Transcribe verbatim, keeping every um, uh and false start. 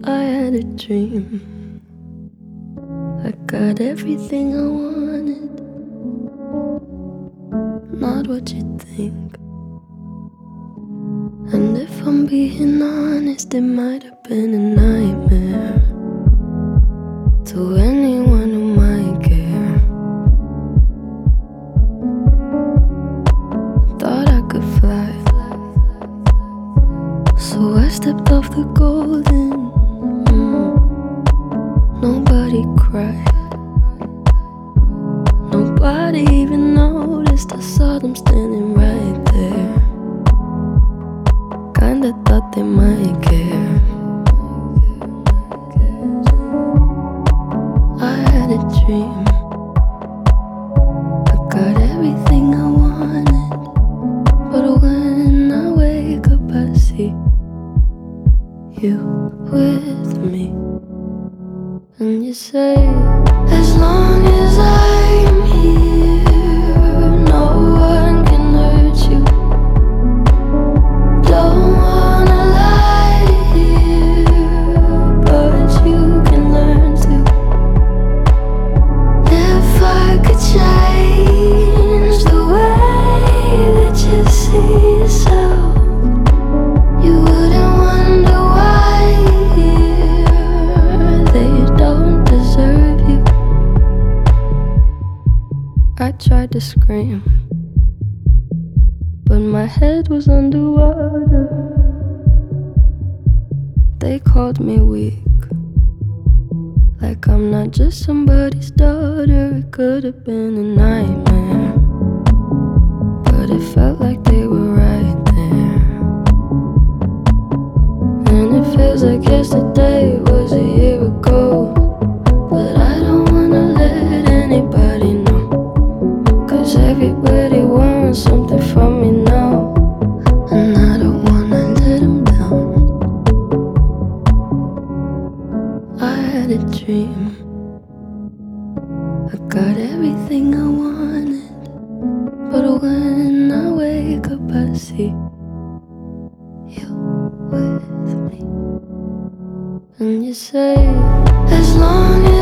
I had a dream. I got everything I wanted, not what you think. And if I'm being honest, it might have been a nightmare to anyone who might care. Thought I could fly, so I stepped off the golden. mm. Nobody cried, nobody even noticed. I saw them standing right there. Kinda thought they might care. I had a dream. I got everything I wanted, but when I wake up I see you with me. And you say, as long as I'm here, no one can hurt you. Don't wanna lie here, but you can learn to. If I could change the way that you see yourself, you wouldn't wonder why they don't deserve you. I tried to scream, but my head was underwater. They called me weak, like I'm not just somebody's daughter. It could have been a nightmare, but it felt like they were right there. And it feels like yesterday was a year ago, but I don't wanna let anybody know, 'cause everybody wants something from me now, and I don't wanna let them down. I had a dream. I got everything I wanted, but when I wake up I see you with me. And you say, as long as